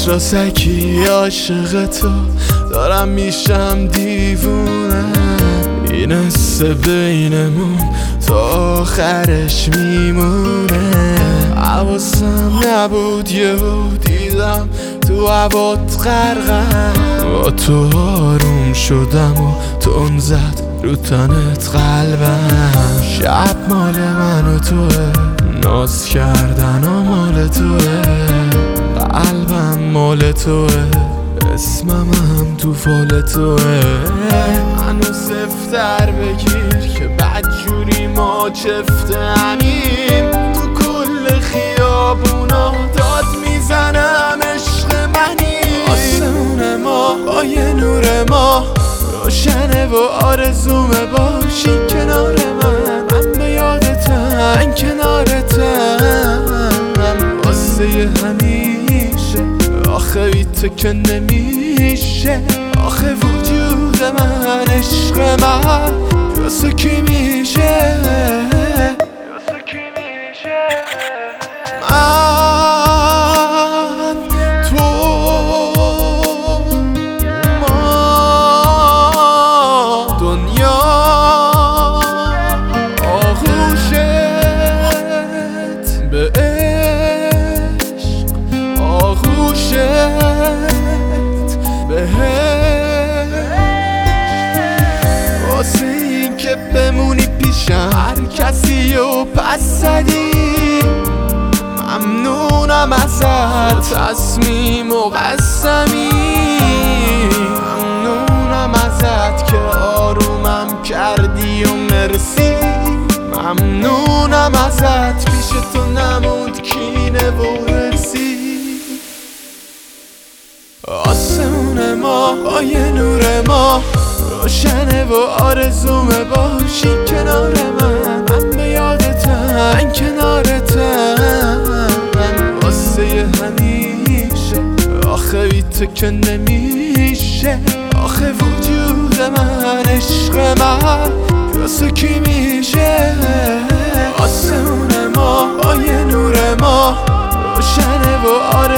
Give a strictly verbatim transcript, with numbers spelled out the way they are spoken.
را سکی عاشق تو دارم میشم دیوونه. این حس بینمون تا آخرش میمونه. حواسم نبود یهو دیدم تو هوات غرقم. با تو آروم شدم و تون زد رو تنت قلبم. شب مال من و توه، ناز کردن و مال توه، قلبم مال توه، اسمم هم تو فال توه. منو سفتر بگیر که بدجوری ما چفتنیم. تو کل خیابونا داد میزنم عشق منی. آسمون ما با یه نور ما روشنه و آرزومه باشی کنار من. من به یادتم کنارتم واسه همیشه. آخه بی تو که نمیشه. آخه وجود من عشق من واسه کی میشه؟ من تو ما دنیا آغوشت به عشق، آغوشت به عشق. واسه این که بمونی پیشم هر کسی و پس زدی. ممنونم ازت تصمیم و قسمی. ممنونم ازت که آرومم کردی و مرسی. ممنونم ازت پیش تو نموند کینه و حرسی. آسمون ما با یه نور ما روشنه و آرزومه باشی کنار من. من به یادتم کنارتم واسه همیشه. آخه بی تو که نمیشه. آخه وجود من عشق من واسه کی میشه؟ آسمون ما با یه نور ما روشنه و آرزومه